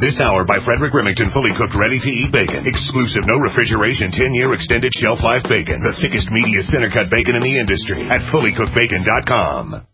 This hour by Frederick Remington, fully cooked, ready-to-eat bacon. Exclusive, no refrigeration, 10-year extended shelf life bacon. The thickest, meatiest center-cut bacon in the industry at fullycookedbacon.com.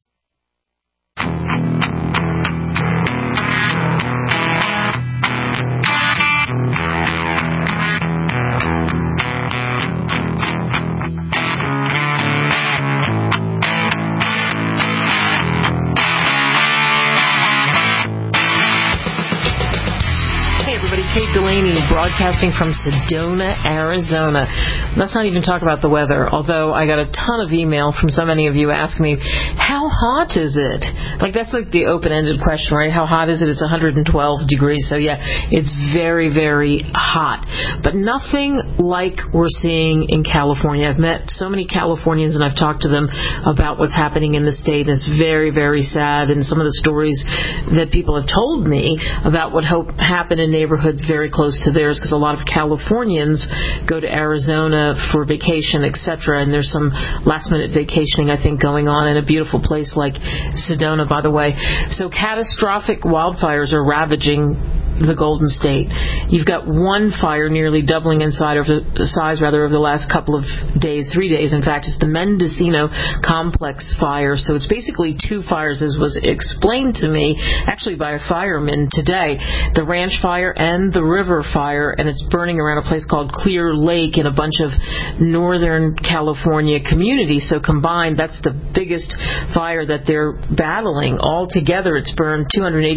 Kate Delaney, broadcasting from Sedona, Arizona. Let's not even talk about the weather, although I got a ton of email from so many of you asking me, how hot is it? Like, that's like the open-ended question, right? How hot is it? It's 112 degrees, so yeah, it's very, very hot. But nothing like we're seeing in California. I've met so many Californians, and I've talked to them about what's happening in the state, and it's very, very sad, and some of the stories that people have told me about what happened in neighborhoods very close to theirs, because a lot of Californians go to Arizona for vacation, etc., and there's some last-minute vacationing, I think, going on in a beautiful place like Sedona, by the way. So catastrophic wildfires are ravaging the Golden State. You've got one fire nearly doubling in size over the last couple of days, 3 days. In fact, it's the Mendocino Complex fire. So it's basically two fires, as was explained to me, actually by a fireman today. The Ranch Fire and the River Fire, and it's burning around a place called Clear Lake in a bunch of Northern California communities. So combined, that's the biggest fire that they're battling. Altogether, it's burned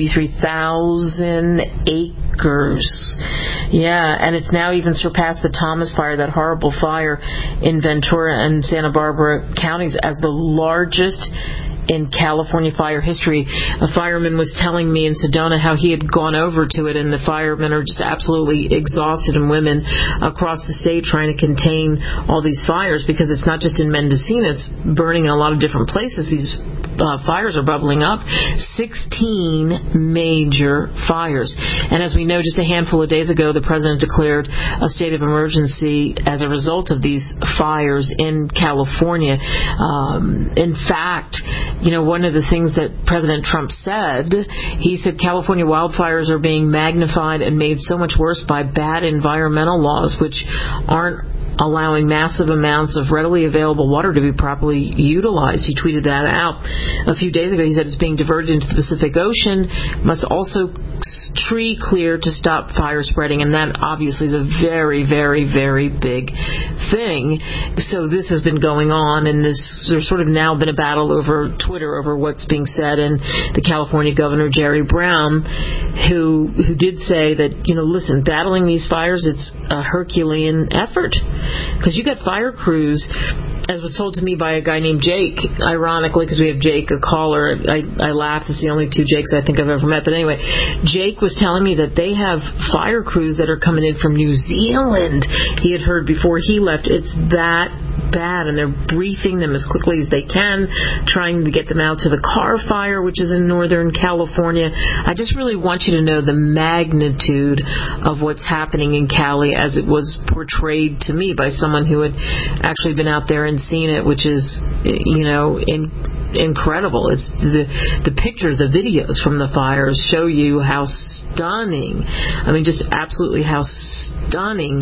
283,000 acres. Yeah, and it's now even surpassed the Thomas Fire, that horrible fire in Ventura and Santa Barbara counties, as the largest in California fire history. A fireman was telling me in Sedona how he had gone over to it, and the firemen are just absolutely exhausted, and women across the state trying to contain all these fires, because it's not just in Mendocino, it's burning in a lot of different places. These fires are bubbling up. 16 major fires. And as we know, just a handful of days ago, the president declared a state of emergency as a result of these fires in California. In fact, one of the things that President Trump said, he said California wildfires are being magnified and made so much worse by bad environmental laws, which aren't allowing massive amounts of readily available water to be properly utilized. He tweeted that out a few days ago. He said it's being diverted into the Pacific Ocean, must also tree clear to stop fire spreading, and that obviously is a very, very, very big thing. So this has been going on, and there's sort of now been a battle over Twitter over what's being said, and the California Governor Jerry Brown, who did say that, listen, battling these fires, it's a Herculean effort, because you got fire crews, as was told to me by a guy named Jake, ironically, because we have Jake, a caller. I laughed. It's the only two Jakes I think I've ever met. But anyway, Jake was telling me that they have fire crews that are coming in from New Zealand. He had heard before he left. It's that bad, and they're briefing them as quickly as they can, trying to get them out to the Carr Fire, which is in Northern California. I just really want you to know the magnitude of what's happening in Cali as it was portrayed to me by someone who had actually been out there and seen it, which is, incredible. It's the pictures, the videos from the fires show you how stunning, just absolutely how stunning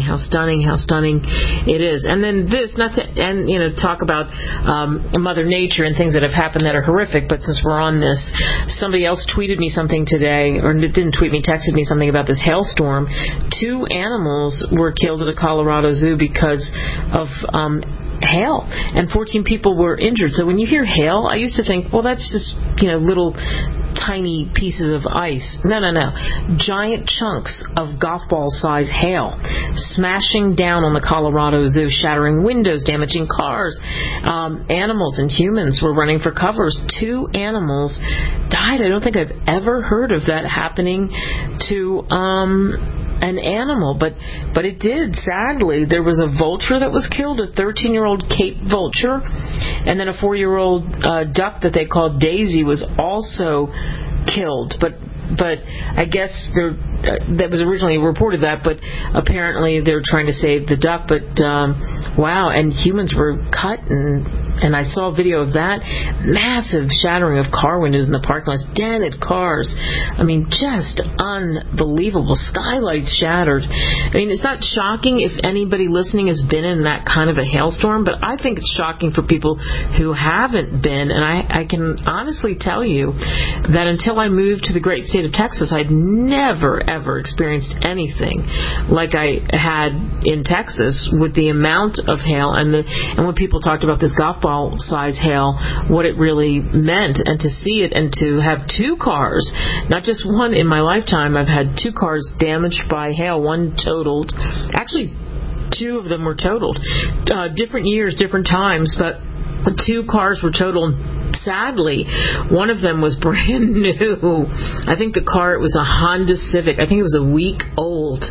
it is. And then this, talk about Mother Nature and things that have happened that are horrific, but since we're on this, somebody else tweeted me something today, or didn't tweet me, texted me something about this hailstorm. 2 animals were killed at a Colorado zoo because of hail, and 14 people were injured. So when you hear hail, I used to think, well, that's just, little tiny pieces of ice. No. Giant chunks of golf ball size hail smashing down on the Colorado Zoo, shattering windows, damaging cars. Animals and humans were running for covers. 2 animals died. I don't think I've ever heard of that happening to an animal, but it did, sadly. There was a vulture that was killed, a 13-year-old Cape vulture, and then a 4-year-old duck that they called Daisy was also killed. But I guess they're that was originally reported that, but apparently they're trying to save the duck. But wow, and humans were cut, and I saw a video of that. Massive shattering of car windows in the parking lots, dented cars. I mean, just unbelievable. Skylights shattered. I mean, it's not shocking if anybody listening has been in that kind of a hailstorm, but I think it's shocking for people who haven't been. And I can honestly tell you that until I moved to the great state of Texas, I'd never, ever experienced anything like I had in Texas with the amount of hail and when people talked about this golf ball size hail, what it really meant, and to see it and to have two cars, not just one in my lifetime. I've had two cars damaged by hail, one totaled. Actually, two of them were totaled. Different years, different times, but two cars were totaled. Sadly, one of them was brand new. I think the car, it was a Honda Civic. I think it was a week old.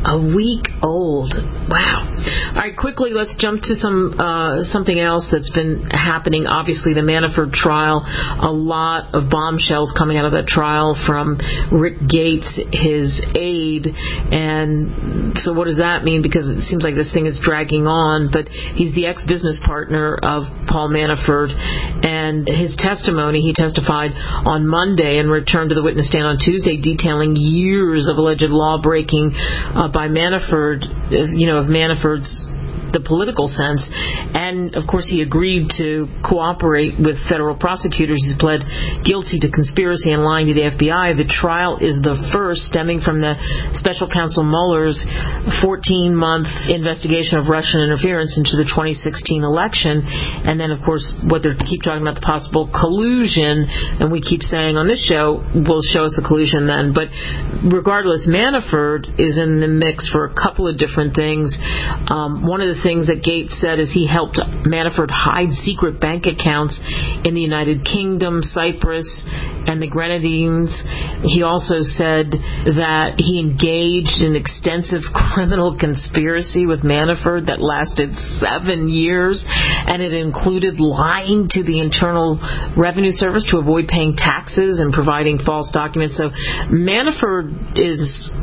Wow. All right, quickly, let's jump to something else that's been happening. Obviously, the Manafort trial, a lot of bombshells coming out of that trial from Rick Gates, his aide. And so what does that mean? Because it seems like this thing is dragging on, but he's the ex-business partner of Paul Manafort, and his testimony, he testified on Monday and returned to the witness stand on Tuesday, detailing years of alleged law-breaking by Manafort, of Manafort's the political sense, and of course he agreed to cooperate with federal prosecutors. He's pled guilty to conspiracy and lying to the FBI. The trial is the first stemming from the special counsel Mueller's 14-month investigation of Russian interference into the 2016 election, and then of course what they keep talking about, the possible collusion, and we keep saying on this show will show us the collusion then. But regardless, Manafort is in the mix for a couple of different things. One of the things that Gates said is he helped Manafort hide secret bank accounts in the United Kingdom, Cyprus, and the Grenadines. He also said that he engaged in extensive criminal conspiracy with Manafort that lasted 7 years, and it included lying to the Internal Revenue Service to avoid paying taxes and providing false documents. So Manafort is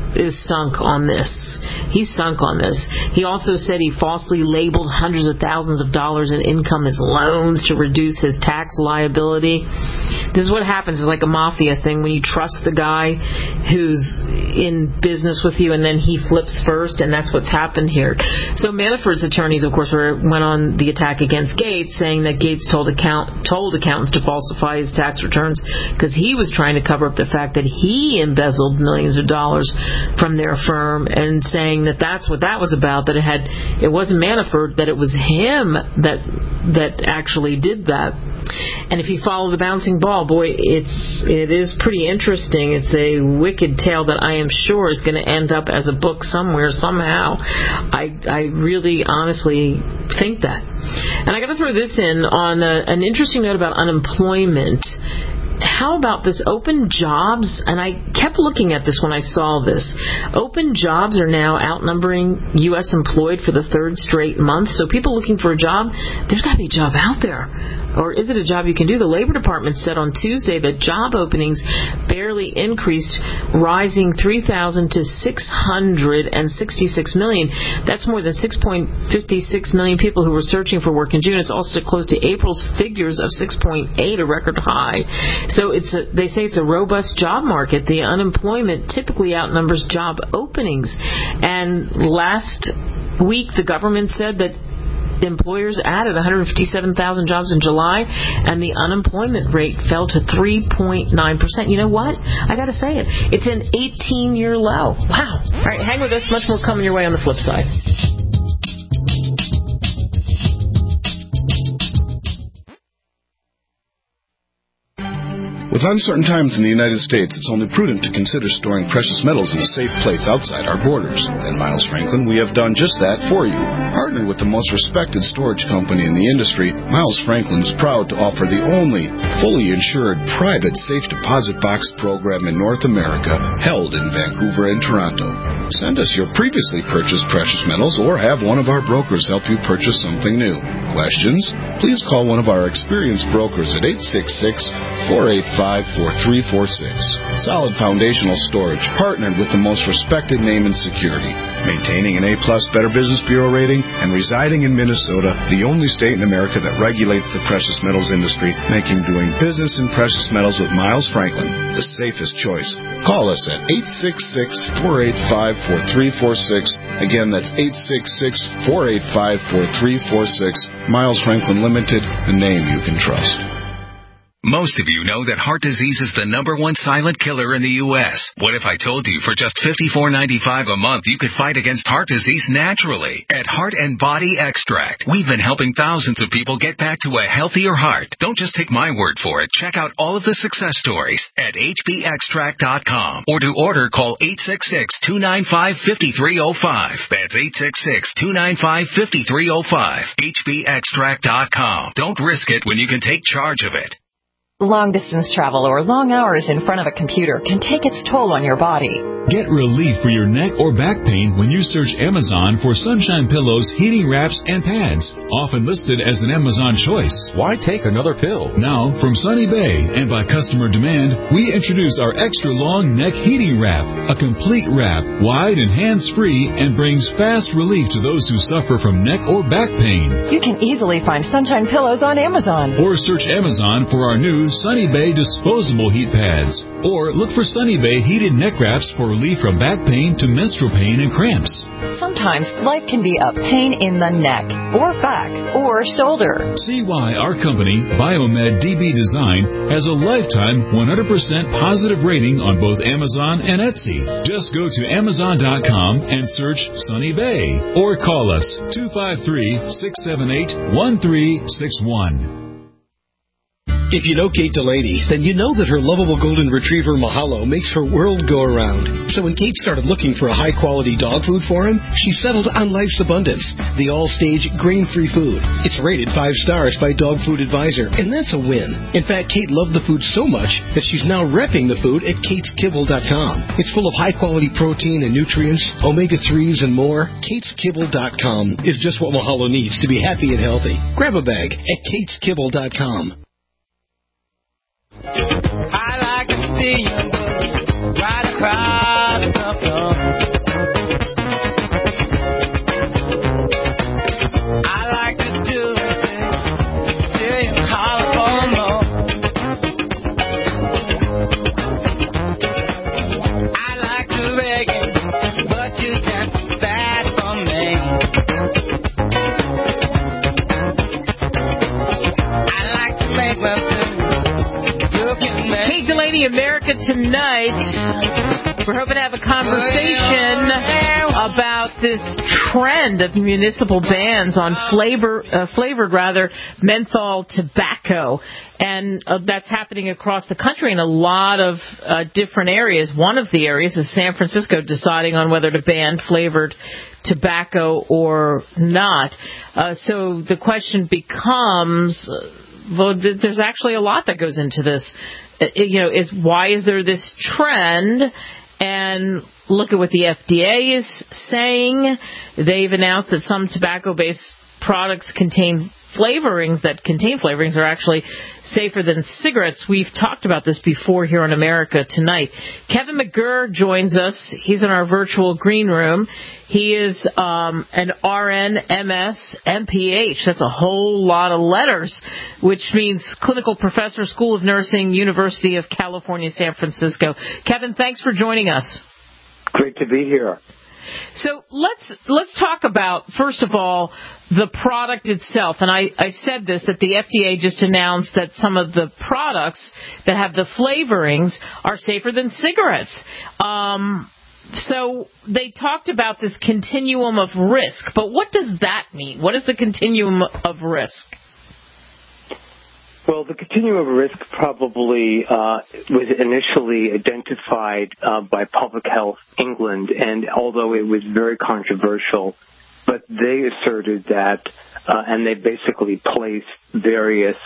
sunk on this. He's sunk on this. He also said he falsely labeled hundreds of thousands of dollars in income as loans to reduce his tax liability. This is what happens. It's like a mafia thing when you trust the guy who's in business with you and then he flips first, and that's what's happened here. So Manafort's attorneys, of course, went on the attack against Gates, saying that Gates told accountants to falsify his tax returns because he was trying to cover up the fact that he embezzled millions of dollars from their firm, and saying that that's what that was about, that it wasn't Manafort, that it was him that actually did that. And if you follow the bouncing ball, boy, it is pretty interesting. It's a wicked tale that I am sure is going to end up as a book somewhere, somehow. I really, honestly think that. And I got to throw this in on an interesting note about unemployment. How about this open jobs? And I kept looking at this when I saw this. Open jobs are now outnumbering U.S. employed for the third straight month. So people looking for a job, there's got to be a job out there. Or is it a job you can do? The Labor Department said on Tuesday that job openings barely increased, rising 3,000 to 666 million. That's more than 6.56 million people who were searching for work in June. It's also close to April's figures of 6.8, a record high. So they say it's a robust job market. The unemployment typically outnumbers job openings. And last week, the government said that employers added 157,000 jobs in July, and the unemployment rate fell to 3.9%. You know what? I got to say it. It's an 18-year low. Wow. All right, hang with us. Much more coming your way on the flip side. With uncertain times in the United States, it's only prudent to consider storing precious metals in a safe place outside our borders. At Miles Franklin, we have done just that for you. Partnered with the most respected storage company in the industry, Miles Franklin is proud to offer the only fully insured private safe deposit box program in North America, held in Vancouver and Toronto. Send us your previously purchased precious metals or have one of our brokers help you purchase something new. Questions? Please call one of our experienced brokers at 866-485-4346. Solid Foundational Storage, partnered with the most respected name in security, maintaining an A-plus Better Business Bureau rating and residing in Minnesota, the only state in America that regulates the precious metals industry, making doing business in precious metals with Miles Franklin the safest choice. Call us at 866-485-4346. Again, that's 866-485-4346. Miles Franklin Limited, a name you can trust. Most of you know that heart disease is the #1 silent killer in the U.S. What if I told you for just $54.95 a month you could fight against heart disease naturally? At Heart and Body Extract, we've been helping thousands of people get back to a healthier heart. Don't just take my word for it. Check out all of the success stories at hbextract.com. Or to order, call 866-295-5305. That's 866-295-5305. hbextract.com. Don't risk it when you can take charge of it. Long-distance travel or long hours in front of a computer can take its toll on your body. Get relief for your neck or back pain when you search Amazon for Sunshine Pillows, heating wraps, and pads, often listed as an Amazon choice. Why take another pill? Now, from Sunny Bay and by customer demand, we introduce our extra long neck heating wrap, a complete wrap, wide and hands-free, and brings fast relief to those who suffer from neck or back pain. You can easily find Sunshine Pillows on Amazon. Or search Amazon for our new Sunny Bay disposable heat pads. Or look for Sunny Bay heated neck wraps for relief from back pain to menstrual pain and cramps. Sometimes life can be a pain in the neck, or back, or shoulder. See why our company, Biomed DB Design, has a lifetime 100% positive rating on both Amazon and Etsy. Just go to Amazon.com and search Sunny Bay. Or call us 253-678-1361. If you know Kate Delaney, then you know that her lovable golden retriever Mahalo makes her world go around. So when Kate started looking for a high-quality dog food for him, she settled on Life's Abundance, the all-stage grain-free food. It's rated 5 stars by Dog Food Advisor, and that's a win. In fact, Kate loved the food so much that she's now repping the food at kateskibble.com. It's full of high-quality protein and nutrients, omega-3s, and more. kateskibble.com is just what Mahalo needs to be happy and healthy. Grab a bag at kateskibble.com. I like to see you right across the floor. I like to do things till you holler for more. I like to reggae, but you got too fat for me. I like to make my food. Kate Delaney, America Tonight. We're hoping to have a conversation about this trend of municipal bans on flavored menthol tobacco. And that's happening across the country in a lot of different areas. One of the areas is San Francisco deciding on whether to ban flavored tobacco or not. So the question becomes, well, there's actually a lot that goes into this. Is why is there this trend? And look at what the FDA is saying. They've announced that some tobacco-based products contain flavorings are actually safer than cigarettes. We've talked about this before here on America Tonight. Kevin McGurr joins us. He's in our virtual green room. He is an RN, MS, MPH. That's a whole lot of letters, which means Clinical Professor, School of Nursing, University of California, San Francisco. Kevin, thanks for joining us. Great to be here. So let's talk about, first of all, the product itself. And I said this, that the FDA just announced that some of the products that have the flavorings are safer than cigarettes. So they talked about this continuum of risk. But what does that mean? What is the continuum of risk? Well, the continuum of risk probably was initially identified by Public Health England, and although it was very controversial, but they asserted that, and they basically placed various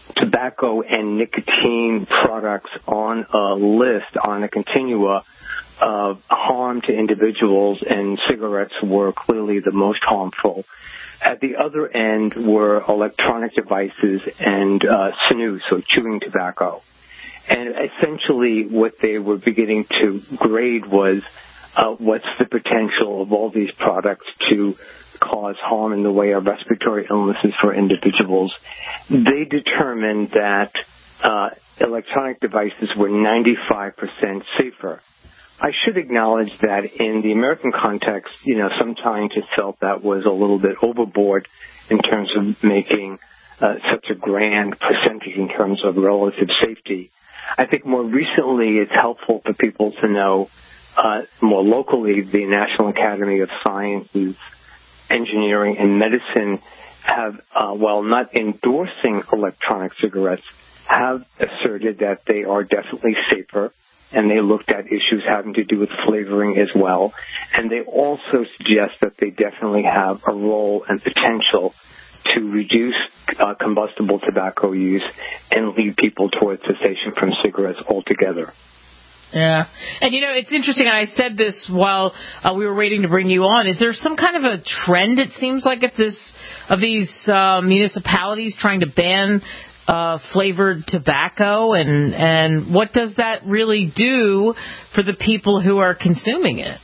tobacco and nicotine products on a list, on a continua of harm to individuals, and cigarettes were clearly the most harmful. At the other end were electronic devices and snus, so chewing tobacco. And essentially what they were beginning to grade was what's the potential of all these products to cause harm in the way of respiratory illnesses for individuals. They determined that electronic devices were 95% safer. I should acknowledge that in the American context, some scientists felt that was a little bit overboard in terms of making such a grand percentage in terms of relative safety. I think more recently it's helpful for people to know more locally the National Academy of Sciences, Engineering, and Medicine have, while not endorsing electronic cigarettes, have asserted that they are definitely safer, and they looked at issues having to do with flavoring as well. And they also suggest that they definitely have a role and potential to reduce combustible tobacco use and lead people towards cessation from cigarettes altogether. Yeah. And, it's interesting. I said this while we were waiting to bring you on. Is there some kind of a trend, it seems like, of these municipalities trying to ban flavored tobacco? And what does that really do for the people who are consuming it?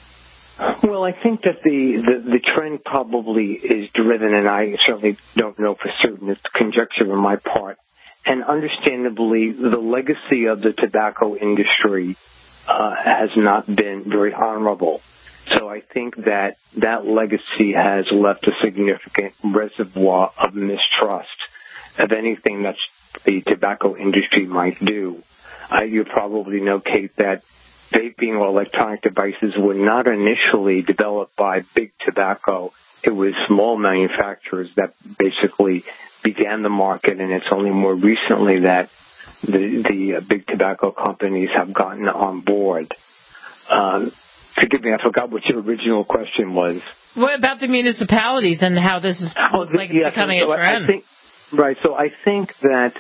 Well, I think that the trend probably is driven, and I certainly don't know for certain, it's conjecture on my part. And understandably, the legacy of the tobacco industry has not been very honorable. So I think that legacy has left a significant reservoir of mistrust of anything that the tobacco industry might do. You probably know, Kate, that vaping or electronic devices were not initially developed by big tobacco. It was small manufacturers that basically began the market, and it's only more recently that the big tobacco companies have gotten on board. Forgive me, I forgot what your original question was. What about the municipalities and how this is becoming a trend? So I think that,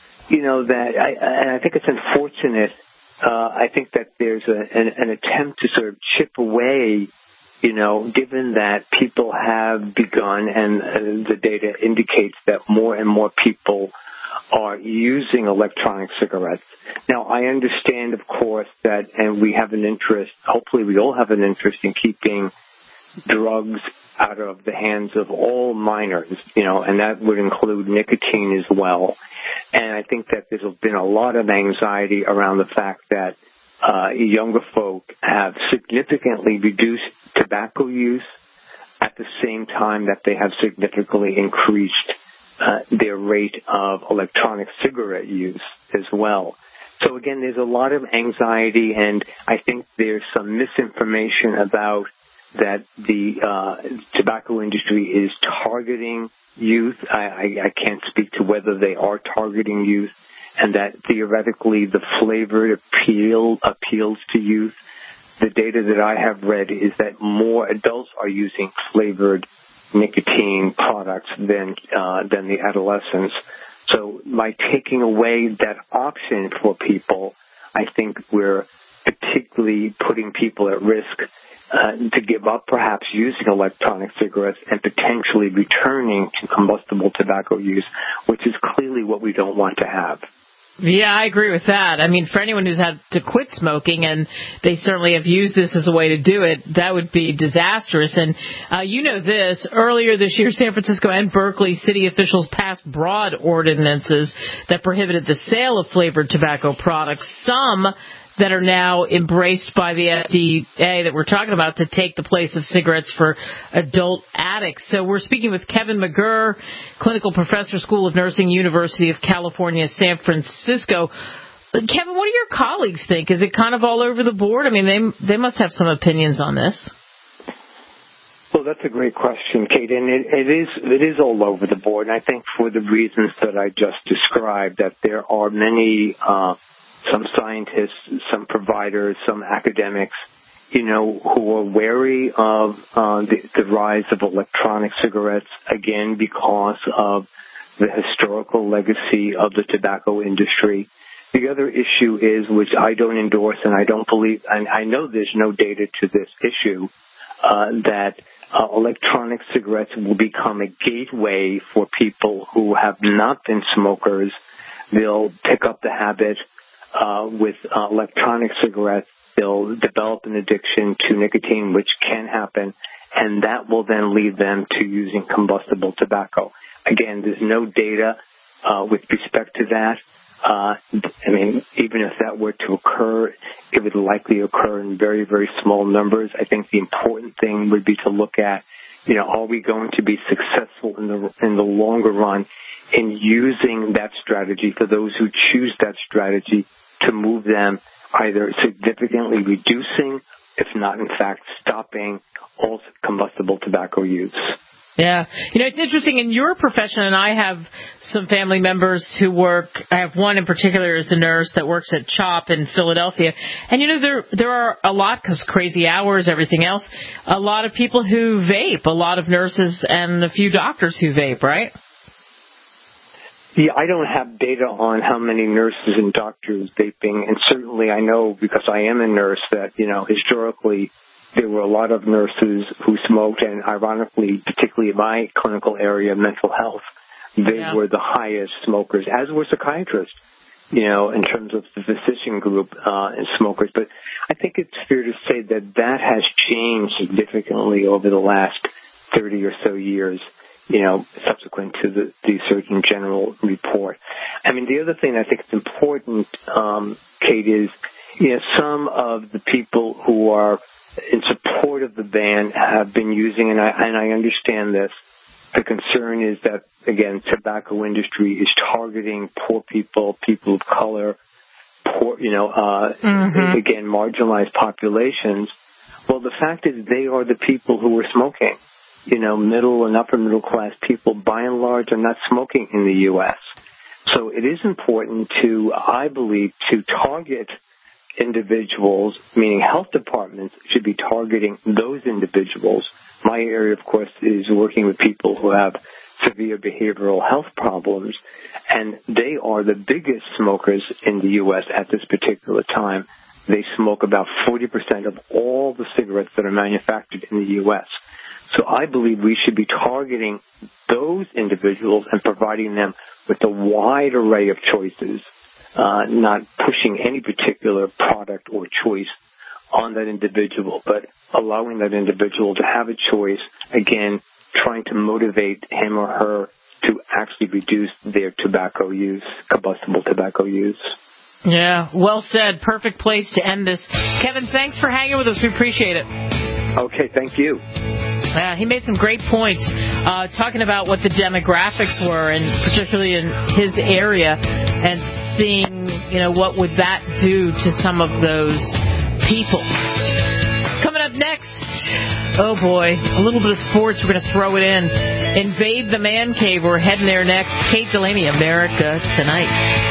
and I think it's unfortunate. I think that there's an attempt to sort of chip away, given that people have begun, and the data indicates that more and more people are using electronic cigarettes. Now, I understand, of course, that, and we have an interest, hopefully we all have an interest in keeping drugs out of the hands of all minors, and that would include nicotine as well. And I think that there's been a lot of anxiety around the fact that younger folk have significantly reduced tobacco use at the same time that they have significantly increased their rate of electronic cigarette use as well. So again, there's a lot of anxiety, and I think there's some misinformation about that the tobacco industry is targeting youth. I can't speak to whether they are targeting youth, and that theoretically the flavored appeals to youth. The data that I have read is that more adults are using flavored nicotine products than the adolescents. So by taking away that option for people, I think we're particularly putting people at risk to give up perhaps using electronic cigarettes and potentially returning to combustible tobacco use, which is clearly what we don't want to have. Yeah, I agree with that. I mean, for anyone who's had to quit smoking, and they certainly have used this as a way to do it, that would be disastrous. And this, earlier this year, San Francisco and Berkeley city officials passed broad ordinances that prohibited the sale of flavored tobacco products, some that are now embraced by the FDA that we're talking about to take the place of cigarettes for adult addicts. So we're speaking with Kevin McGurr, clinical professor, School of Nursing, University of California, San Francisco. Kevin, what do your colleagues think? Is it kind of all over the board? I mean, they must have some opinions on this. Well, that's a great question, Kate, and it is all over the board. And I think for the reasons that I just described, that there are many some scientists, some providers, some academics, who are wary of the rise of electronic cigarettes, again, because of the historical legacy of the tobacco industry. The other issue is, which I don't endorse, and I don't believe, and I know there's no data to this issue, that electronic cigarettes will become a gateway for people who have not been smokers. They'll pick up the habit with electronic cigarettes. They'll develop an addiction to nicotine, which can happen, and that will then lead them to using combustible tobacco. Again, there's no data with respect to that. I mean, even if that were to occur, it would likely occur in very, very small numbers. I think the important thing would be to look at, are we going to be successful in the longer run in using that strategy for those who choose that strategy to move them either significantly reducing, if not in fact stopping, all combustible tobacco use. Yeah. It's interesting in your profession, and I have some family members who work, I have one in particular is a nurse that works at CHOP in Philadelphia. And, there are a lot, because crazy hours, everything else, a lot of people who vape, a lot of nurses and a few doctors who vape, right? Yeah, I don't have data on how many nurses and doctors vaping, and certainly I know, because I am a nurse, that, historically there were a lot of nurses who smoked, and ironically, particularly in my clinical area, mental health, they were the highest smokers, as were psychiatrists, in terms of the physician group and smokers. But I think it's fair to say that has changed significantly over the last 30 or so years, subsequent to the Surgeon General report. I mean, the other thing I think is important, Kate, is, some of the people who are in support of the ban have been using, and I understand this. The concern is that, again, tobacco industry is targeting poor people, people of color, again, marginalized populations. Well, the fact is they are the people who are smoking. Middle and upper middle class people, by and large, are not smoking in the U.S. So it is important to, I believe, to target individuals, meaning health departments should be targeting those individuals. My area, of course, is working with people who have severe behavioral health problems, and they are the biggest smokers in the U.S. at this particular time. They smoke about 40% of all the cigarettes that are manufactured in the U.S. So I believe we should be targeting those individuals and providing them with a wide array of choices, not pushing any particular product or choice on that individual, but allowing that individual to have a choice, again, trying to motivate him or her to actually reduce their tobacco use, combustible tobacco use. Yeah, well said. Perfect place to end this. Kevin, thanks for hanging with us. We appreciate it. Okay, thank you. He made some great points talking about what the demographics were, and particularly in his area, and seeing, what would that do to some of those people. Coming up next, oh boy, a little bit of sports. We're going to throw it in. Invade the Man Cave. We're heading there next. Kate Delaney, America Tonight.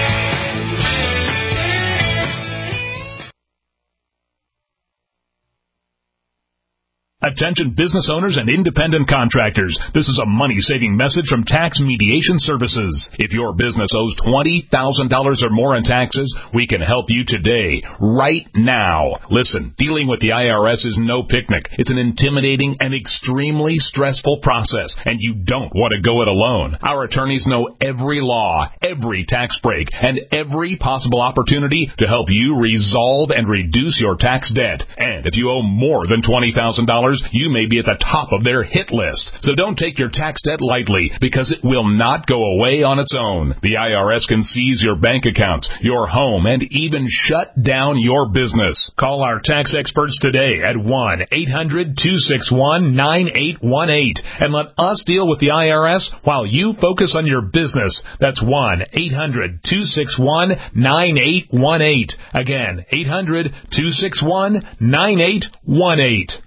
Attention business owners and independent contractors. This is a money-saving message from Tax Mediation Services. If your business owes $20,000 or more in taxes, we can help you today, right now. Listen, dealing with the IRS is no picnic. It's an intimidating and extremely stressful process, and you don't want to go it alone. Our attorneys know every law, every tax break, and every possible opportunity to help you resolve and reduce your tax debt. And if you owe more than $20,000, you may be at the top of their hit list. So don't take your tax debt lightly, because it will not go away on its own. The IRS can seize your bank accounts, your home, and even shut down your business. Call our tax experts today at 1-800-261-9818 and let us deal with the IRS while you focus on your business. That's 1-800-261-9818. Again, 800-261-9818.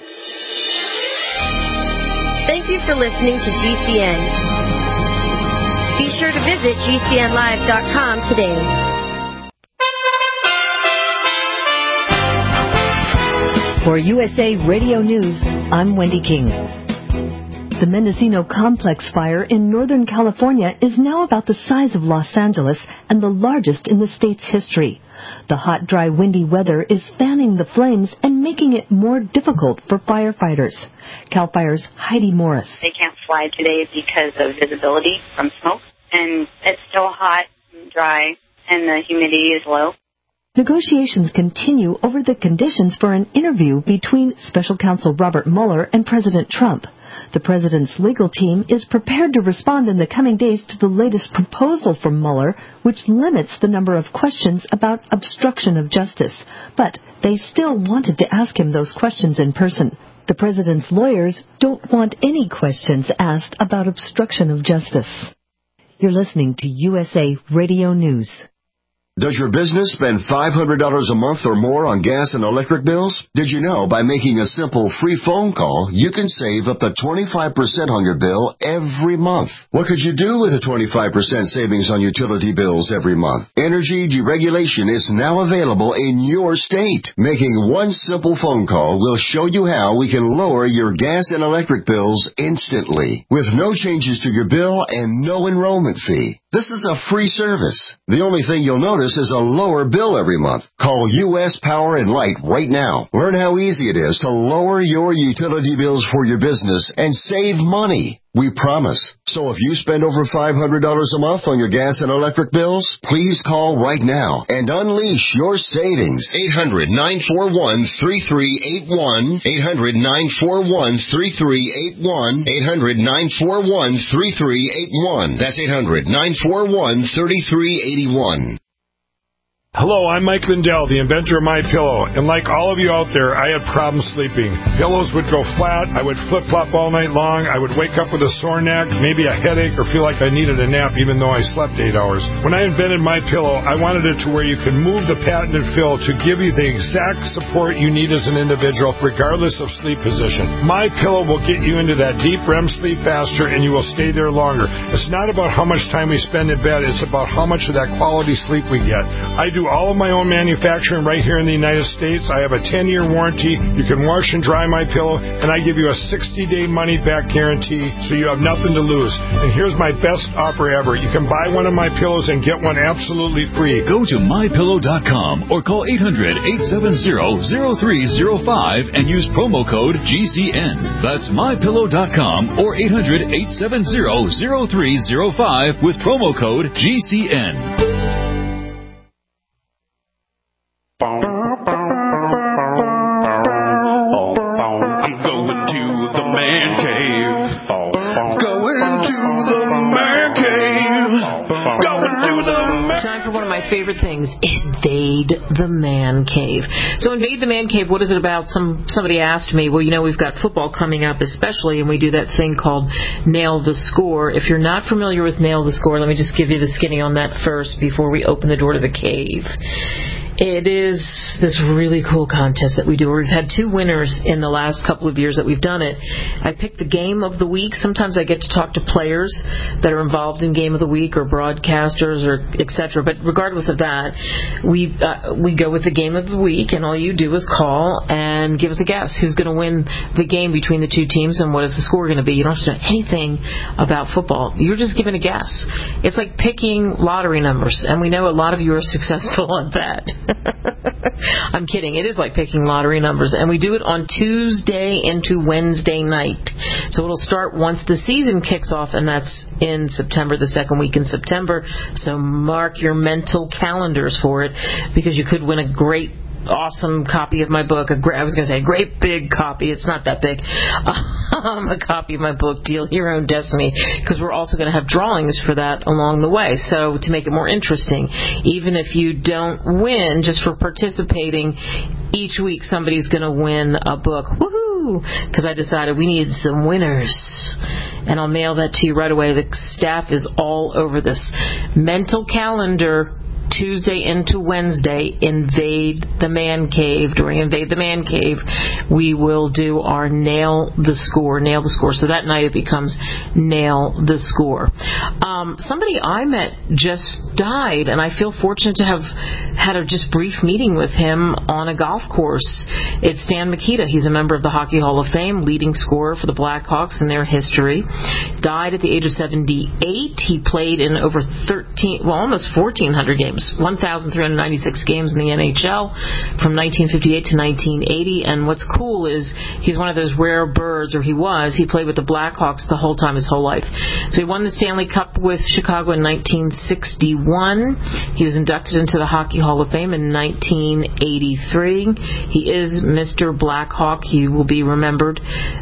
Thank you for listening to GCN. Be sure to visit GCNlive.com today. For USA Radio News, I'm Wendy King. The Mendocino Complex fire in Northern California is now about the size of Los Angeles and the largest in the state's history. The hot, dry, windy weather is fanning the flames and making it more difficult for firefighters. CAL FIRE's Heidi Morris. They can't fly today because of visibility from smoke, and it's still hot and dry, and the humidity is low. Negotiations continue over the conditions for an interview between Special Counsel Robert Mueller and President Trump. The president's legal team is prepared to respond in the coming days to the latest proposal from Mueller, which limits the number of questions about obstruction of justice. But they still wanted to ask him those questions in person. The president's lawyers don't want any questions asked about obstruction of justice. You're listening to USA Radio News. Does your business spend $500 a month or more on gas and electric bills? Did you know by making a simple free phone call, you can save up to 25% on your bill every month? What could you do with a 25% savings on utility bills every month? Energy deregulation is now available in your state. Making one simple phone call will show you how we can lower your gas and electric bills instantly, with no changes to your bill and no enrollment fee. This is a free service. The only thing you'll notice is a lower bill every month. Call U.S. Power and Light right now. Learn how easy it is to lower your utility bills for your business and save money. We promise. So if you spend over $500 a month on your gas and electric bills, please call right now and unleash your savings. 800-941-3381. 800-941-3381. 800-941-3381. That's 800-941-3381. Hello, I'm Mike Lindell, the inventor of MyPillow, and like all of you out there, I had problems sleeping. Pillows would go flat, I would flip-flop all night long, I would wake up with a sore neck, maybe a headache, or feel like I needed a nap even though I slept 8 hours. When I invented MyPillow, I wanted it to where you could move the patented fill to give you the exact support you need as an individual, regardless of sleep position. MyPillow will get you into that deep REM sleep faster, and you will stay there longer. It's not about how much time we spend in bed, it's about how much of that quality sleep we get. I do all of my own manufacturing right here in the United States. I have a 10-year warranty. You can wash and dry my pillow, and I give you a 60-day money-back guarantee, so you have nothing to lose. And here's my best offer ever. You can buy one of my pillows and get one absolutely free. Go to MyPillow.com or call 800-870-0305 and use promo code GCN. That's MyPillow.com or 800-870-0305 with promo code GCN. I'm going to the man cave. Going to the man cave. Going to the man. Time for one of my favorite things, Invade the Man Cave. So Invade the Man Cave, what is it about? Somebody asked me, well, you know, we've got football coming up especially, and we do that thing called Nail the Score. If you're not familiar with Nail the Score, let me just give you the skinny on that first before we open the door to the cave. It is this really cool contest that we do. We've had 2 winners in the last couple of years that we've done it. I pick the game of the week. Sometimes I get to talk to players that are involved in game of the week or broadcasters or etc. But regardless of that, we go with the game of the week, and all you do is call and give us a guess who's going to win the game between the 2 teams and what is the score going to be. You don't have to know anything about football. You're just giving a guess. It's like picking lottery numbers, and we know a lot of you are successful at that. I'm kidding. It is like picking lottery numbers. And we do it on Tuesday into Wednesday night. So it'll start once the season kicks off, and that's in September, the second week in September. So mark your mental calendars for it, because you could win a great awesome copy of my book. I was going to say a great big copy. It's not that big. A copy of my book, Deal Your Own Destiny, because we're also going to have drawings for that along the way. So to make it more interesting, even if you don't win, just for participating, each week somebody's going to win a book. Woohoo! Because I decided we needed some winners. And I'll mail that to you right away. The staff is all over this. Mental calendar, Tuesday into Wednesday, Invade the Man Cave. During Invade the Man Cave, we will do our Nail the Score. So that night it becomes Nail the Score. Somebody I met just died, and I feel fortunate to have had a just brief meeting with him on a golf course. It's Stan Mikita. He's a member of the Hockey Hall of Fame, leading scorer for the Blackhawks in their history. Died at the age of 78. He played in over almost 1,400 games, 1,396 games in the NHL from 1958 to 1980. And what's cool is he's one of those rare birds, or he played with the Blackhawks the whole time, his whole life. So he won the Stanley Cup with Chicago in 1961. He was inducted into the Hockey Hall of Fame in 1983. He is Mr. Blackhawk. He will be remembered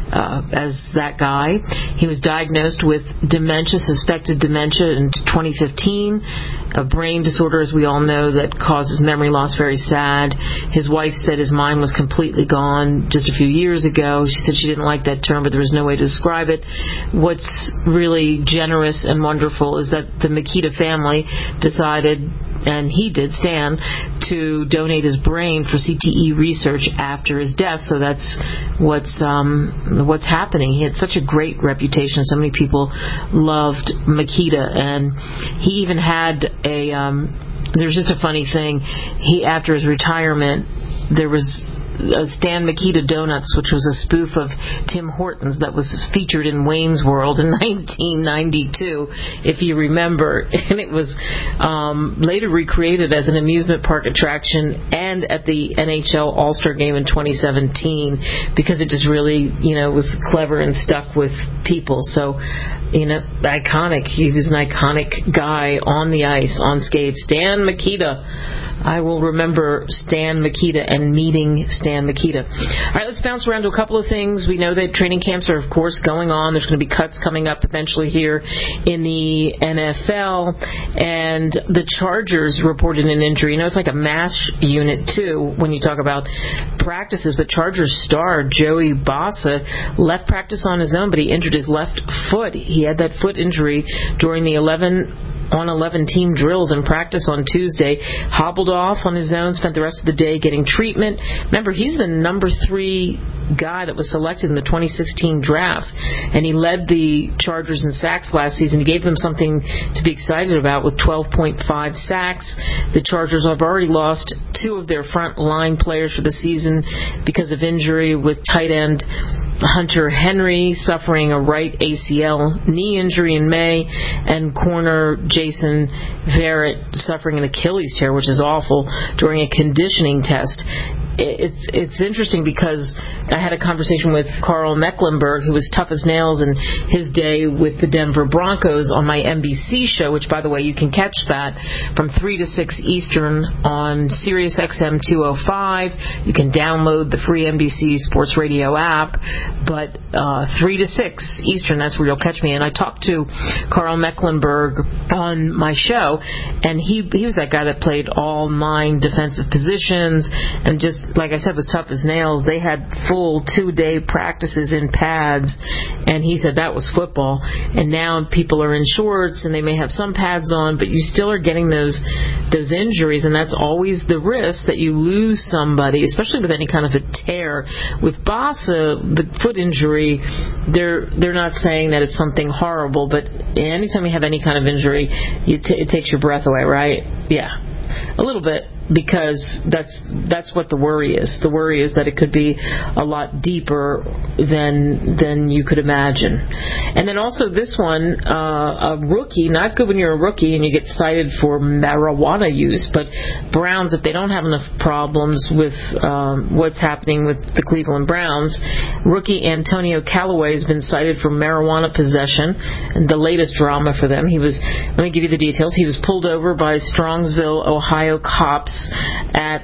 as that guy. He was diagnosed with dementia, suspected dementia, in 2015, a brain disorder, as we all know, that causes memory loss. Very sad. His wife said his mind was completely gone just a few years ago. She said she didn't like that term, but there was no way to describe it. What's really generous and wonderful is that the Mikita family decided, and he did, Stan, to donate his brain for CTE research after his death. So that's what's happening. He had such a great reputation. So many people loved Mikita, and he even had there's just a funny thing. After his retirement, there was Stan Mikita Donuts, which was a spoof of Tim Hortons that was featured in Wayne's World in 1992, if you remember. And it was later recreated as an amusement park attraction and at the NHL All-Star Game in 2017, because it just really, was clever and stuck with people. So, iconic. He was an iconic guy on the ice, on skates. Stan Mikita. I will remember Stan Mikita and meeting Stan Mikita. All right, let's bounce around to a couple of things. We know that training camps are, of course, going on. There's going to be cuts coming up eventually here in the NFL. And the Chargers reported an injury. It's like a MASH unit, too, when you talk about practices. But Chargers star Joey Bosa left practice on his own, but he injured his left foot. He had that foot injury during the 11 team drills in practice on Tuesday, hobbled off on his own, spent the rest of the day getting treatment. Remember, he's the number 3 guy that was selected in the 2016 draft, and he led the Chargers in sacks last season. He gave them something to be excited about with 12.5 sacks. The Chargers have already lost 2 of their front line players for the season because of injury, with tight end Hunter Henry suffering a right ACL knee injury in May, and corner Jason Verrett suffering an Achilles tear, which is awful, during a conditioning test. It's interesting because I had a conversation with Carl Mecklenburg, who was tough as nails in his day with the Denver Broncos, on my NBC show, which, by the way, you can catch that from 3 to 6 Eastern on Sirius XM 205. You can download the free NBC Sports Radio app, but 3 to 6 Eastern, that's where you'll catch me. And I talked to Carl Mecklenburg on my show, and he was that guy that played all 9 defensive positions, and just, like I said, was tough as nails. They had full 2-day practices in pads, and he said that was football. And now people are in shorts, and they may have some pads on, but you still are getting those injuries, and that's always the risk, that you lose somebody, especially with any kind of a tear. With Bosa, the foot injury, they're not saying that it's something horrible, but anytime you have any kind of injury, it takes your breath away, right? Yeah, a little bit. Because that's what the worry is. The worry is that it could be a lot deeper than you could imagine. And then also this one, a rookie, not good when you're a rookie and you get cited for marijuana use, but Browns, if they don't have enough problems with what's happening with the Cleveland Browns, rookie Antonio Callaway has been cited for marijuana possession, and the latest drama for them. Let me give you the details. He was pulled over by Strongsville, Ohio cops at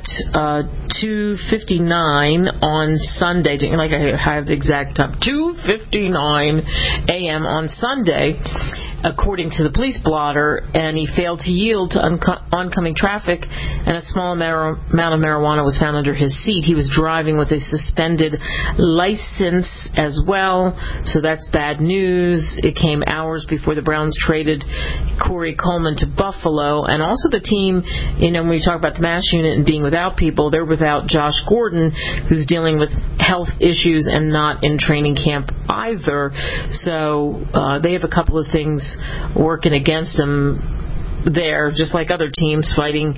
2:59 on Sunday. Like I have the exact time, 2:59 a.m. on Sunday. according to the police blotter, and he failed to yield to oncoming traffic, and a small amount of marijuana was found under his seat. He was driving with a suspended license as well, so that's bad news. It came hours before the Browns traded Corey Coleman to Buffalo, and also the team, when we talk about the MASH unit and being without people, they're without Josh Gordon, who's dealing with health issues and not in training camp either. So they have a couple of things working against them there, just like other teams fighting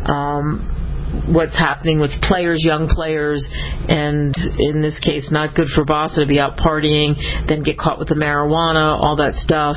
what's happening with players, young players, and in this case, not good for Vasa to be out partying, then get caught with the marijuana, all that stuff.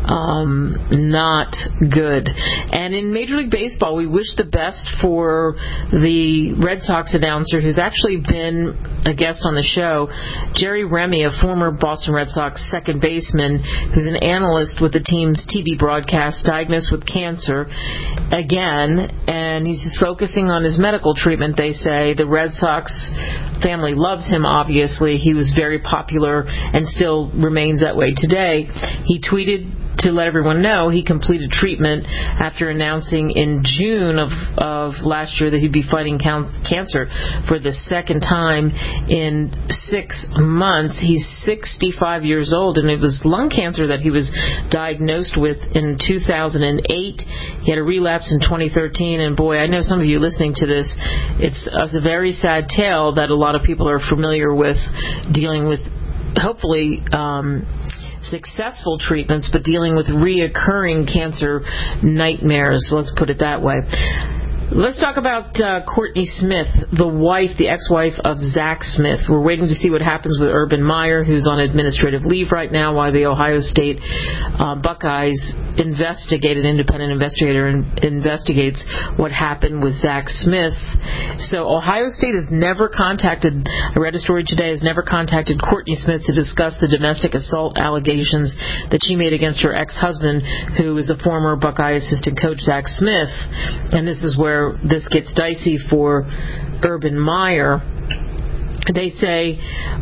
Not good. And in Major League Baseball, we wish the best for the Red Sox announcer who's actually been a guest on the show, Jerry Remy, a former Boston Red Sox second baseman who's an analyst with the team's TV broadcast, diagnosed with cancer again, and he's just focusing on his medical treatment, they say. The Red Sox family loves him, obviously. He was very popular and still remains that way today. He tweeted to let everyone know he completed treatment after announcing in June of last year that he'd be fighting cancer for the second time in 6 months. He's 65 years old, and it was lung cancer that he was diagnosed with in 2008. He had a relapse in 2013, and boy, I know some of you listening to this, it's a very sad tale that a lot of people are familiar with, dealing with, hopefully, successful treatments, but dealing with reoccurring cancer nightmares. Let's put it that way. Let's talk about Courtney Smith, the wife, the ex-wife of Zach Smith. We're waiting to see what happens with Urban Meyer, who's on administrative leave right now, while the Ohio State Buckeyes investigate, an independent investigator investigates what happened with Zach Smith. So Ohio State has never contacted, I read a story today, has never contacted Courtney Smith to discuss the domestic assault allegations that she made against her ex-husband, who is a former Buckeye assistant coach, Zach Smith. And this is where this gets dicey for Urban Meyer. They say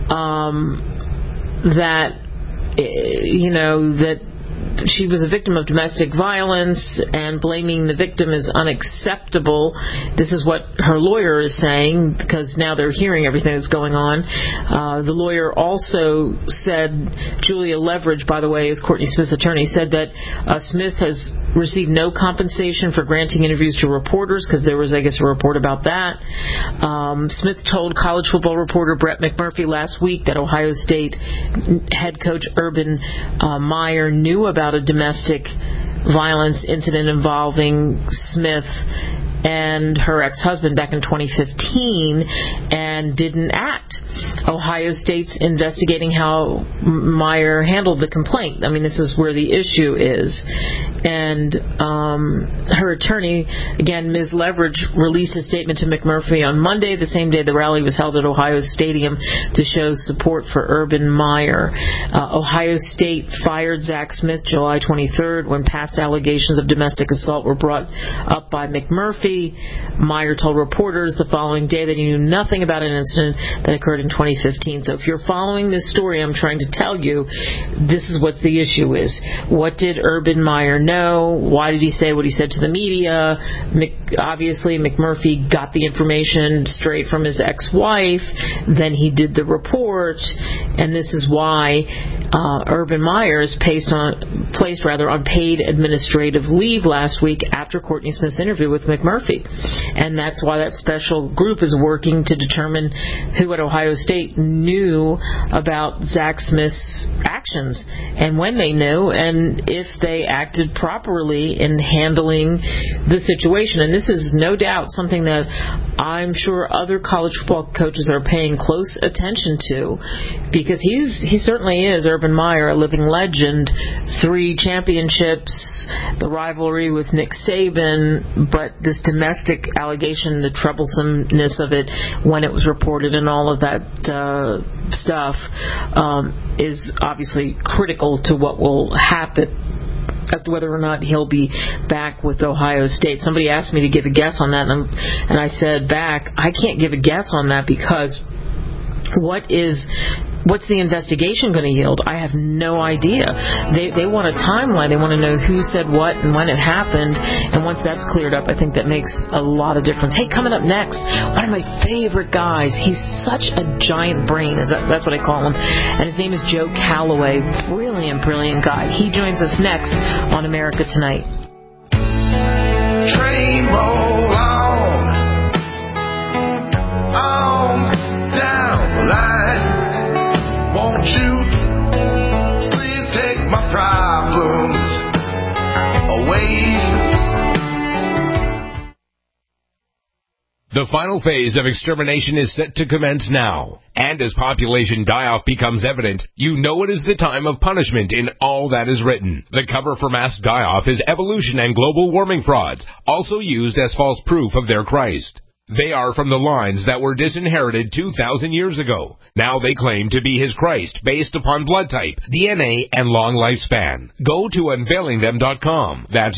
that she was a victim of domestic violence, and blaming the victim is unacceptable. This is what her lawyer is saying, because now they're hearing everything that's going on. The lawyer also said, Julia Leverage, by the way, is Courtney Smith's attorney, said that Smith has received no compensation for granting interviews to reporters, because there was, I guess, a report about that. Smith told college football reporter Brett McMurphy last week that Ohio State head coach Urban Meyer knew about a domestic violence incident involving Smith and her ex-husband back in 2015 and didn't act. Ohio State's investigating how Meyer handled the complaint. I mean, this is where the issue is. And her attorney, again, Ms. Leverage, released a statement to McMurphy on Monday, the same day the rally was held at Ohio Stadium, to show support for Urban Meyer. Ohio State fired Zach Smith July 23rd when past allegations of domestic assault were brought up by McMurphy. Meyer told reporters the following day that he knew nothing about an incident that occurred in 2015. So if you're following this story, I'm trying to tell you, this is what the issue is. What did Urban Meyer know? Why did he say what he said to the media? Obviously, McMurphy got the information straight from his ex-wife. Then he did the report, and this is why Urban Meyer is placed on paid administrative leave last week after Courtney Smith's interview with McMurphy. And that's why that special group is working to determine who at Ohio State knew about Zach Smith's actions and when they knew, and if they acted properly in handling the situation. And this is no doubt something that I'm sure other college football coaches are paying close attention to, because he certainly is, Urban Meyer, a living legend. 3 championships, the rivalry with Nick Saban, but this domestic allegation, the troublesomeness of it when it was reported and all of that stuff is obviously critical to what will happen as to whether or not he'll be back with Ohio State. Somebody asked me to give a guess on that, and I said back, I can't give a guess on that because What's the investigation going to yield? I have no idea. They want a timeline. They want to know who said what and when it happened. And once that's cleared up, I think that makes a lot of difference. Hey, coming up next, one of my favorite guys. He's such a giant brain. That's what I call him. And his name is Joe Calloway. Brilliant guy. He joins us next on America Tonight. Train roll on down the line. Won't you please take my problems away? The final phase of extermination is set to commence now. And as population die-off becomes evident, you know it is the time of punishment in all that is written. The cover for mass die-off is evolution and global warming frauds, also used as false proof of their Christ. They are from the lines that were disinherited 2,000 years ago. Now they claim to be his Christ based upon blood type, DNA, and long lifespan. Go to unveilingthem.com. That's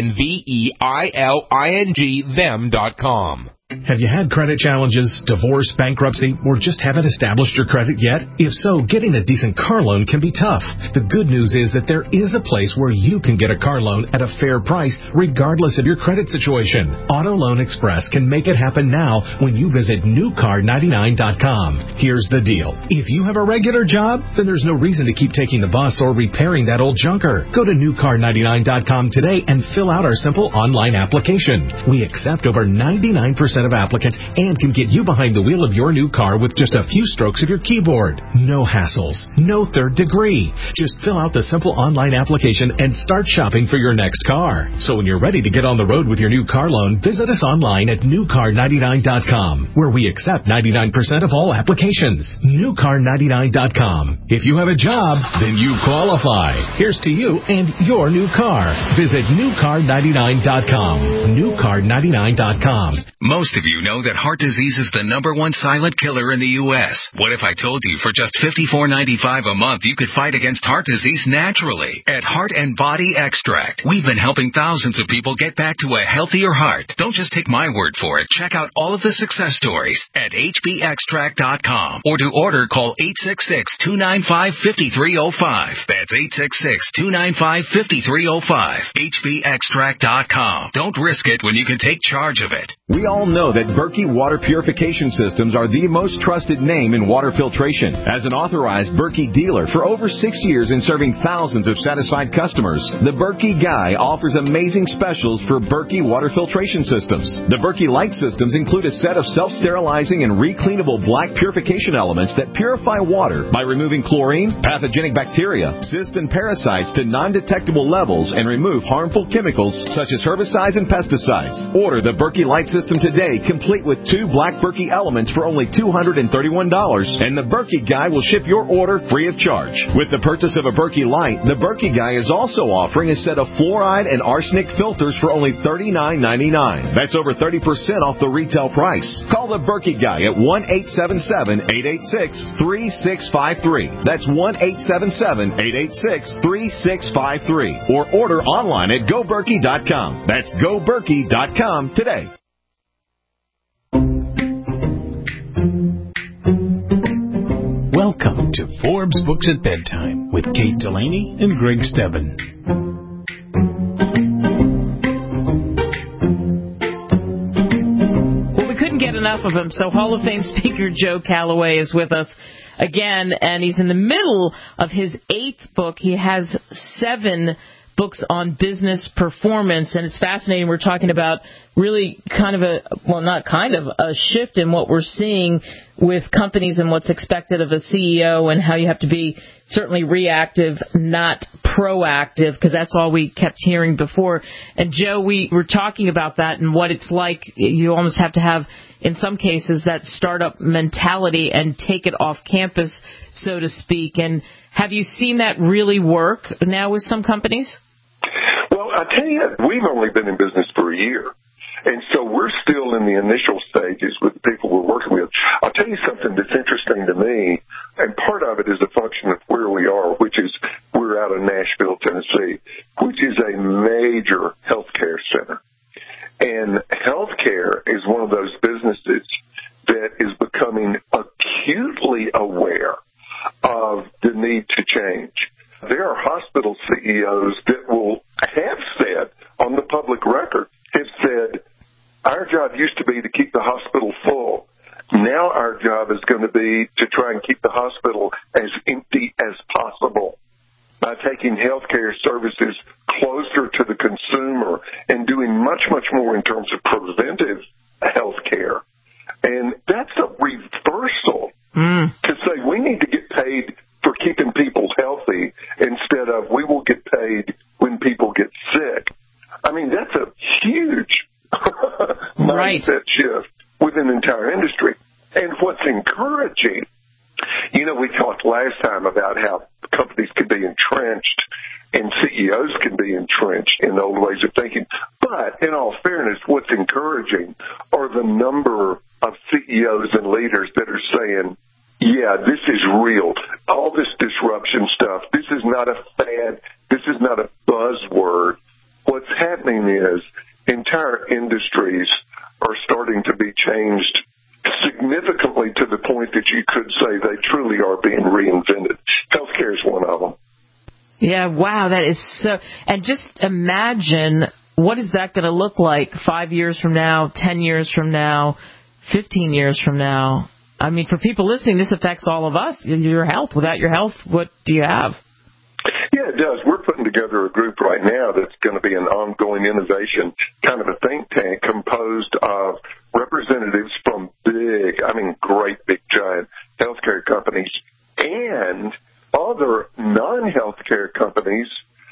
UNVEILING them.com. Have you had credit challenges, divorce, bankruptcy, or just haven't established your credit yet? If so, getting a decent car loan can be tough. The good news is that there is a place where you can get a car loan at a fair price, regardless of your credit situation. Auto Loan Express can make it happen now when you visit newcar99.com. Here's the deal. If you have a regular job, then there's no reason to keep taking the bus or repairing that old junker. Go to newcar99.com today and fill out our simple online application. We accept over 99% of applicants and can get you behind the wheel of your new car with just a few strokes of your keyboard. No hassles, no third degree. Just fill out the simple online application and start shopping for your next car. So when you're ready to get on the road with your new car loan, visit us online at newcar99.com, where we accept 99% of all applications. Newcar99.com. If you have a job, then you qualify. Here's to you and your new car. Visit newcar99.com. Newcar99.com. Most of you know that heart disease is the #1 silent killer in the U.S. What if I told you for just $54.95 a month you could fight against heart disease naturally? At Heart and Body Extract, we've been helping thousands of people get back to a healthier heart. Don't just take my word for it. Check out all of the success stories at hbextract.com. Or to order, call 866-295-5305. That's 866-295-5305. hbextract.com. Don't risk it when you can take charge of it. We all know that Berkey Water Purification Systems are the most trusted name in water filtration. As an authorized Berkey dealer for over 6 years and serving thousands of satisfied customers, the Berkey Guy offers amazing specials for Berkey Water Filtration Systems. The Berkey Light Systems include a set of self-sterilizing and recleanable black purification elements that purify water by removing chlorine, pathogenic bacteria, cysts, and parasites to non-detectable levels and remove harmful chemicals such as herbicides and pesticides. Order the Berkey Light System today, complete with 2 black Berkey elements for only $231, and the Berkey Guy will ship your order free of charge. With the purchase of a Berkey Light, the Berkey Guy is also offering a set of fluoride and arsenic filters for only $39.99. That's over 30% off the retail price. Call the Berkey Guy at 1-877-886-3653. That's 1-877-886-3653. Or order online at GoBerkey.com. That's GoBerkey.com today. Welcome to Forbes Books at Bedtime with Kate Delaney and Greg Stebbin. Well, we couldn't get enough of him, so Hall of Fame speaker Joe Calloway is with us again, and he's in the middle of his 8th book. He has 7 books on business performance, and it's fascinating. We're talking about really kind of a shift in what we're seeing with companies and what's expected of a CEO, and how you have to be certainly reactive, not proactive, because that's all we kept hearing before. And Joe, we were talking about that and what it's like. You almost have to have, in some cases, that startup mentality and take it off campus, so to speak. And have you seen that really work now with some companies? Well, I tell you, we've only been in business for a year. And so we're still in the initial stages with the people we're working with. I'll tell you something that's interesting to me, and part of it is a function of where we are, which is we're out of Nashville, Tennessee, which is a major healthcare center. And healthcare is one of those businesses that is becoming acutely of the need to change. There are hospital CEOs that have said on the public record, have said, our job used to be to keep the hospital full. Now our job is going to be to try and keep the hospital as empty as possible by taking healthcare services closer to the consumer and doing much, much more in terms of preventive healthcare. And that's a reversal to say we need to get paid for keeping people healthy instead of we will get paid when people get sick. I mean, that's a huge mindset shift within the entire industry. And what's encouraging, we talked last time about how companies can be entrenched and CEOs can be entrenched in old ways of thinking. But in all fairness, what's encouraging are the number of CEOs and leaders that are saying, yeah, this is real. All this disruption stuff, this is not a fad. This is not a buzzword. What's happening is entire industries are starting to be changed significantly to the point that you could say they truly are being reinvented. Healthcare is one of them. Yeah, wow, that is so. And just imagine, what is that going to look like 5 years from now, 10 years from now, 15 years from now? I mean, for people listening, this affects all of us. Your health. Without your health, what do you have? Yeah, it does. We're putting together a group right now that's going to be an ongoing innovation, kind of a think tank composed of representatives from great big giant healthcare companies and other non-healthcare companies,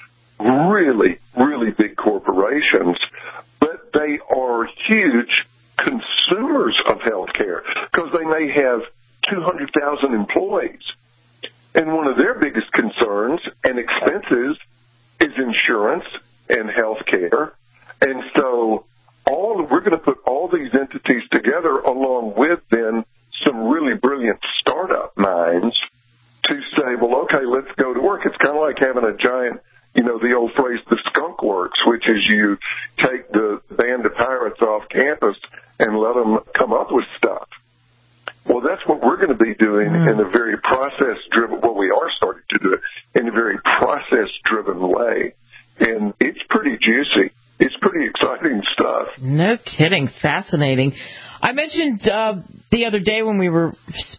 really, really big corporations, but they are huge consumers of healthcare because they may have 200,000 employees. And one of their biggest concerns and expenses is insurance and health care. And so we're going to put all these entities together along with then some really brilliant startup minds to say, well, okay, let's go to work. It's kind of like having a giant, the old phrase, the skunk works, which is you take the band of pirates off campus and let them come up with stuff. Well, that's what we're going to be doing in a very process-driven, we are starting to do it in a very process-driven way. And it's pretty juicy. It's pretty exciting stuff. No kidding. Fascinating. I mentioned the other day when we were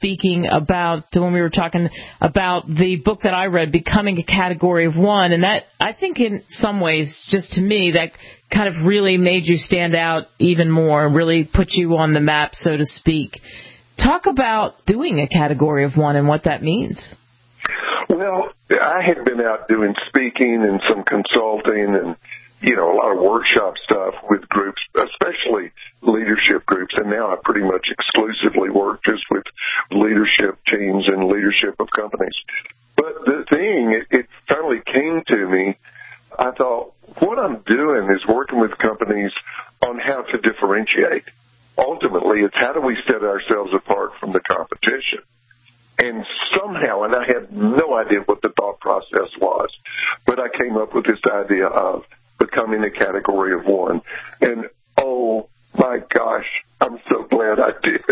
talking about the book that I read, Becoming a Category of One, and that, I think in some ways, just to me, that kind of really made you stand out even more, really put you on the map, so to speak. Talk about doing a Category of One and what that means. Well, I had been out doing speaking and some consulting and, a lot of workshop stuff with groups, especially leadership groups. And now I pretty much exclusively work just with leadership teams and leadership of companies. But the thing, it finally came to me. I thought, what I'm doing is working with companies on how to differentiate. Ultimately, it's how do we set ourselves apart from the competition? And somehow, and I had no idea what the thought process was, but I came up with this idea of becoming a category of one. And, oh, my gosh, I'm so glad I did.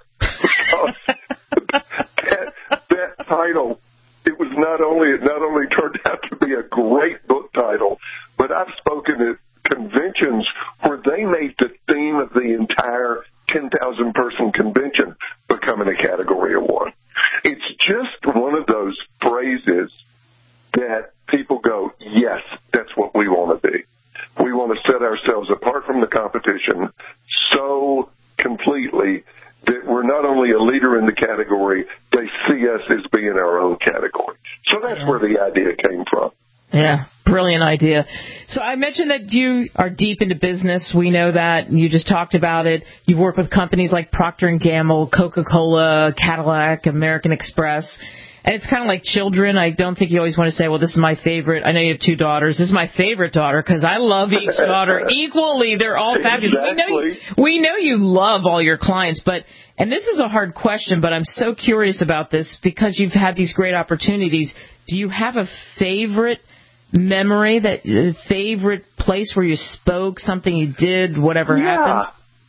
that title, it not only turned out to be a great book title, but I've spoken at conventions where they made the theme of the entire 10,000-person convention becoming a category of one. It's just one of those phrases that people go, yes, that's what we want to be. We want to set ourselves apart from the competition so completely that we're not only a leader in the category, they see us as being our own category. So that's where the idea came from. Yeah, brilliant idea. So I mentioned that you are deep into business. We know that. You just talked about it. You've worked with companies like Procter & Gamble, Coca-Cola, Cadillac, American Express. And it's kind of like children. I don't think you always want to say, well, this is my favorite. I know you have 2 daughters. This is my favorite daughter because I love each daughter equally. They're all fabulous. Exactly. We know you love all your clients, and this is a hard question, but I'm so curious about this because you've had these great opportunities. Do you have a favorite memory, favorite place where you spoke, something you did, whatever happened?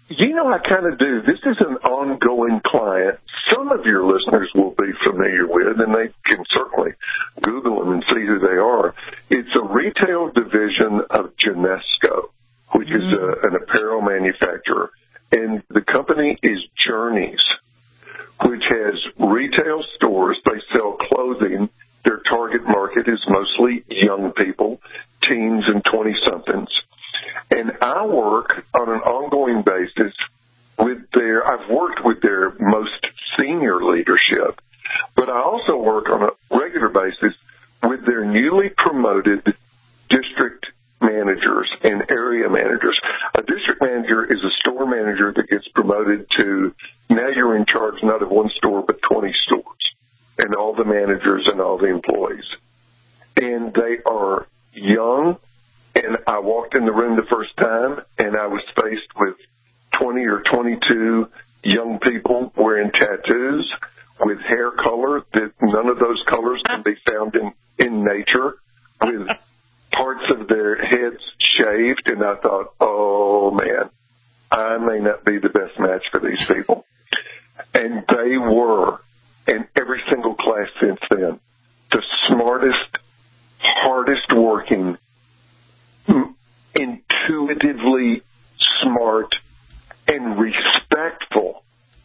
I kind of do. This is an ongoing client. Some of your listeners will be familiar with, and they can certainly Google them and see who they are. It's a retail division of Genesco, which is an apparel manufacturer. And the company is Journeys, which has retail stores. They sell clothing. Their target market is mostly young people, teens and 20-somethings. And I work on an ongoing basis I've worked with their most senior leadership, but I also work on a regular basis with their newly promoted district managers and area managers. A district manager is a store manager that gets promoted to, now you're in charge not of one store, but 20 stores, and all the managers and all the employees. And they are young, and I walked in the room the first time, and I was faced with 20 or 22 young people wearing tattoos with hair color that none of those colors can be found in nature, with parts of their heads shaved, and I thought, oh, man, I may not be the best match for these people. And they were, in every single class since then, the smartest, hardest working, intuitively smart, and respectful,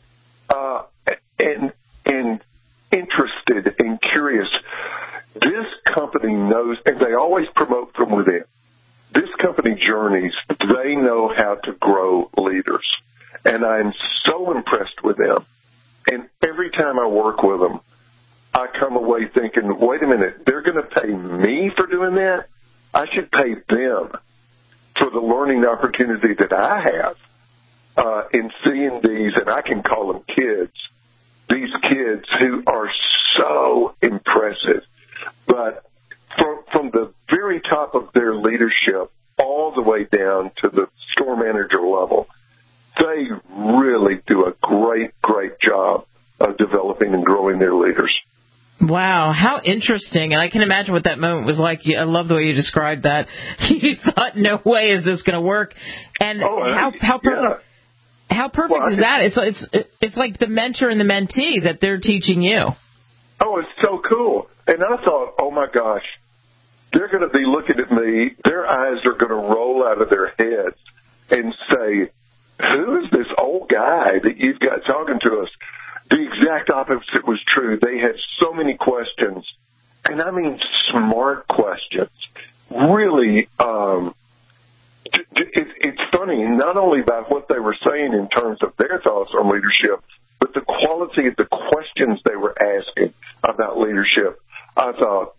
and interested and curious. This company knows, and they always promote from within. This company, Journeys, they know how to grow leaders, and I'm so impressed with them. And every time I work with them, I come away thinking, wait a minute, they're going to pay me for doing that? I should pay them for the learning opportunity that I have in seeing these, and I can call them kids, these kids who are so impressive. But from the very top of their leadership all the way down to the store manager level, they really do a great, great job of developing and growing their leaders. Wow, how interesting. And I can imagine what that moment was like. I love the way you described that. You thought, no way is this going to work. And how perfect. How perfect is that? It's like the mentor and the mentee that they're teaching you. Oh, it's so cool. And I thought, oh, my gosh, they're going to be looking at me. Their eyes are going to roll out of their heads and say, who is this old guy that you've got talking to us? The exact opposite was true. They had so many questions, and I mean smart questions. Really, it's funny, not only about what they were saying in terms of their thoughts on leadership, but the quality of the questions they were asking about leadership. I thought,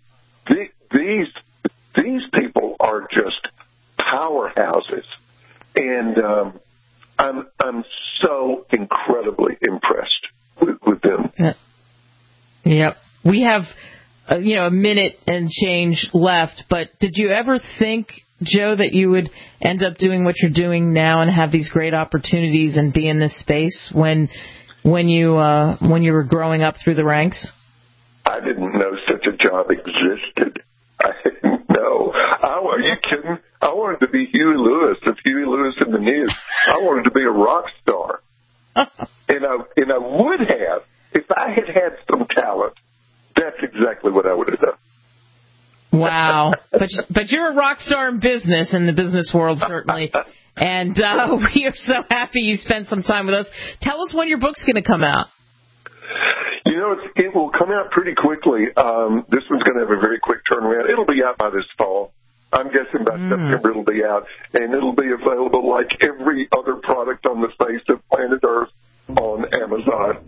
these people are just powerhouses, and I'm so incredibly impressed with them. Yep. We have a minute and change left, but did you ever think, Joe, that you would end up doing what you're doing now and have these great opportunities and be in this space when you were growing up through the ranks? I didn't know such a job existed. I didn't know. Are you kidding? I wanted to be Huey Lewis of Huey Lewis in the News. I wanted to be a rock star. And I would have, if I had some talent, that's exactly what I would have done. Wow. But you're a rock star in business, in the business world, certainly. And we are so happy you spent some time with us. Tell us when your book's going to come out. It will come out pretty quickly. This one's going to have a very quick turnaround. It'll be out by this fall. I'm guessing by September it'll be out, and it'll be available like every other product on the face of planet Earth on Amazon.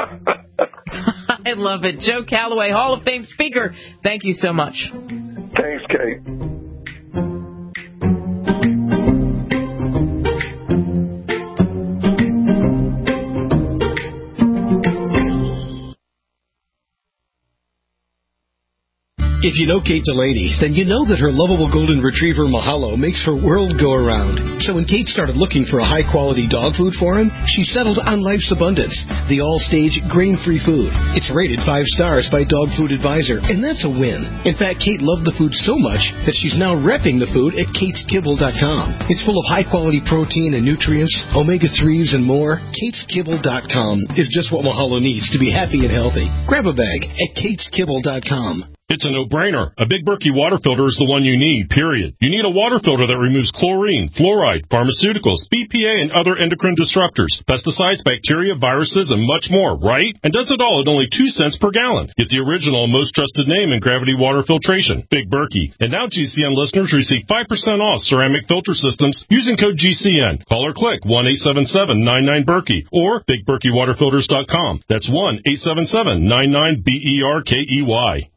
I love it. Joe Calloway, Hall of Fame speaker, thank you so much. Thanks, Kate. If you know Kate Delaney, then you know that her lovable golden retriever Mahalo makes her world go around. So when Kate started looking for a high-quality dog food for him, she settled on Life's Abundance, the all-stage grain-free food. It's rated 5 stars by Dog Food Advisor, and that's a win. In fact, Kate loved the food so much that she's now repping the food at KatesKibble.com. It's full of high-quality protein and nutrients, omega-3s, and more. KatesKibble.com is just what Mahalo needs to be happy and healthy. Grab a bag at KatesKibble.com. It's a no-brainer. A Big Berkey water filter is the one you need, period. You need a water filter that removes chlorine, fluoride, pharmaceuticals, BPA, and other endocrine disruptors, pesticides, bacteria, viruses, and much more, right? And does it all at only 2 cents per gallon. Get the original, most trusted name in gravity water filtration, Big Berkey. And now GCN listeners receive 5% off ceramic filter systems using code GCN. Call or click 1-877-99-BERKEY or BigBerkeyWaterFilters.com. That's 1-877-99-BERKEY.